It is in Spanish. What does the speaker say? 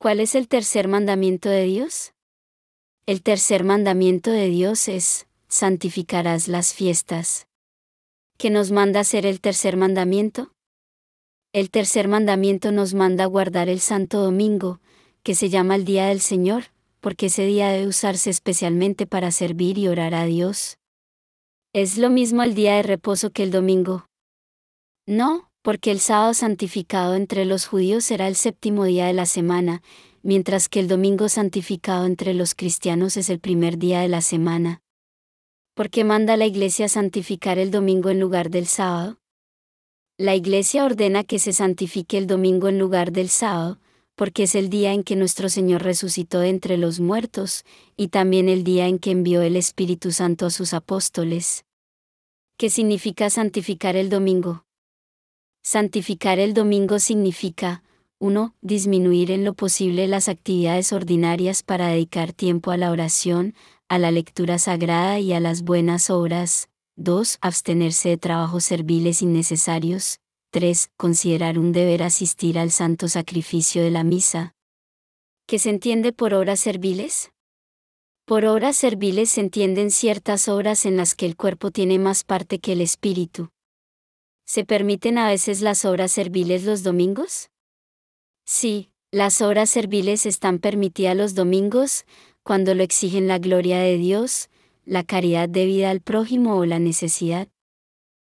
¿Cuál es el tercer mandamiento de Dios? El tercer mandamiento de Dios es: santificarás las fiestas. ¿Qué nos manda hacer el tercer mandamiento? El tercer mandamiento nos manda guardar el Santo Domingo, que se llama el Día del Señor, porque ese día debe usarse especialmente para servir y orar a Dios. ¿Es lo mismo el día de reposo que el domingo? No, porque el sábado santificado entre los judíos será el séptimo día de la semana, mientras que el domingo santificado entre los cristianos es el primer día de la semana. ¿Por qué manda la Iglesia santificar el domingo en lugar del sábado? La Iglesia ordena que se santifique el domingo en lugar del sábado, porque es el día en que nuestro Señor resucitó de entre los muertos, y también el día en que envió el Espíritu Santo a sus apóstoles. ¿Qué significa santificar el domingo? Santificar el domingo significa: 1. Disminuir en lo posible las actividades ordinarias para dedicar tiempo a la oración, a la lectura sagrada y a las buenas obras. 2. Abstenerse de trabajos serviles innecesarios. 3. Considerar un deber asistir al santo sacrificio de la misa. ¿Qué se entiende por obras serviles? Por obras serviles se entienden ciertas obras en las que el cuerpo tiene más parte que el espíritu. ¿Se permiten a veces las obras serviles los domingos? Sí, las obras serviles están permitidas los domingos, cuando lo exigen la gloria de Dios, la caridad debida al prójimo o la necesidad.